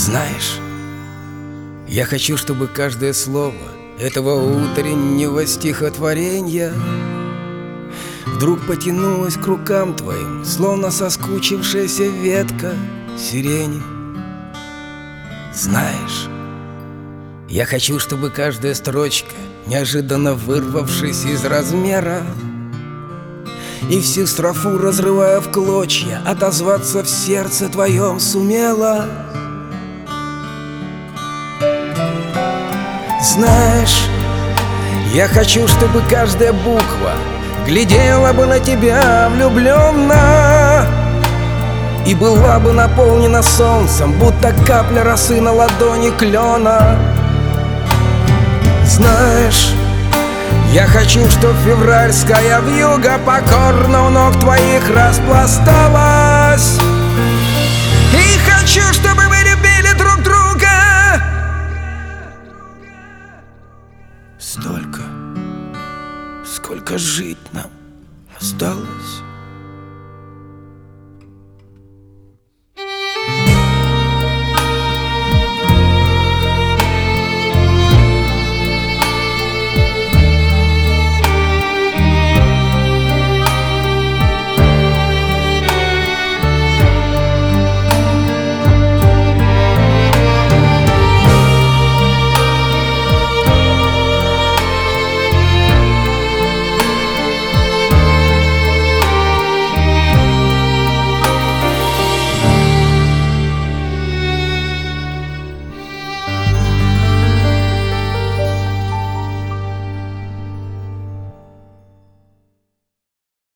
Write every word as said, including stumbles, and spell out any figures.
Знаешь, я хочу, чтобы каждое слово этого утреннего стихотворения вдруг потянулось к рукам твоим, словно соскучившаяся ветка сирени. Знаешь, я хочу, чтобы каждая строчка, неожиданно вырвавшись из размера, и всю строфу разрывая в клочья, отозваться в сердце твоем сумела. Знаешь, я хочу, чтобы каждая буква глядела бы на тебя влюбленно и была бы наполнена солнцем, будто капля росы на ладони клена. Знаешь, я хочу, чтоб февральская вьюга покорно у ног твоих распластала